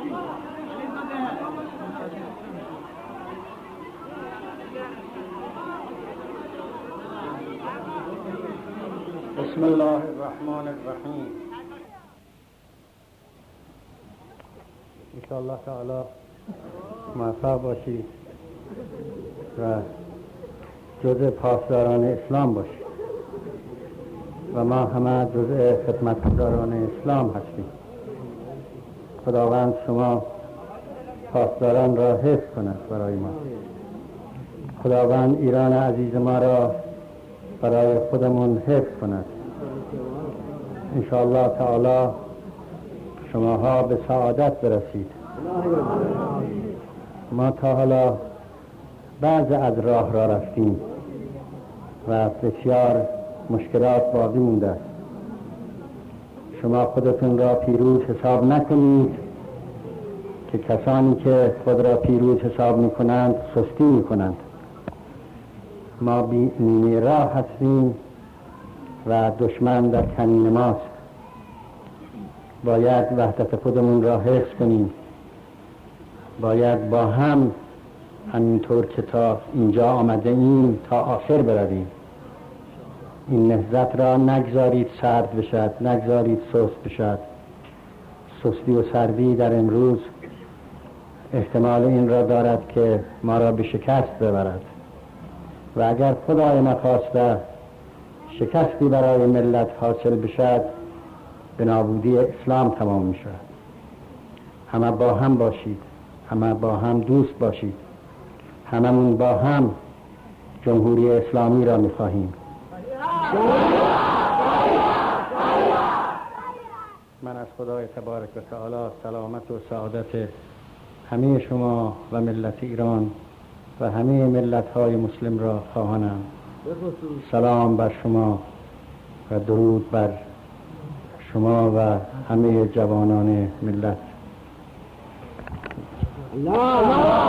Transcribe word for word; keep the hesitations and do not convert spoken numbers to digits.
بسم الله الرحمن الرحیم. انشاءالله تعالی موفق باشید و جزء پاسداران اسلام باشید و ما همه جزء خدمتگزاران اسلام هستیم. خداوند شما پاسداران را حفظ کند برای ما. خداوند ایران عزیز ما را برای خودمون حفظ کند. انشاءالله تعالی شماها به سعادت برسید. ما تا حالا بعض از راه را رفتیم و بسیار مشکلات باقی مونده است. شما خودتون را پیروز حساب نکنید که کسانی که خود را پیروز حساب میکنند سستی میکنند. ما بی نیمه راه هستیم و دشمن در کمین ماست. باید وحدت خودمون را حفظ کنیم. باید با هم همینطور که تا اینجا آمده ایم تا آخر برویم. این نهضت را نگذارید سرد بشد، نگذارید سست بشد. سستی و سردی در امروز احتمال این را دارد که ما را به شکست ببرد و اگر خدای نخواسته شکستی برای ملت حاصل بشد به نابودی اسلام تمام می شود. همه با هم باشید، همه با هم دوست باشید. هممون با هم جمهوری اسلامی را می خواهیم. من از خدای تبارک و تعالی سلامت و سعادت همه شما و ملت ایران و همه ملت‌های مسلم را خواهانم. سلام بر شما و درود بر شما و همه جوانان ملت.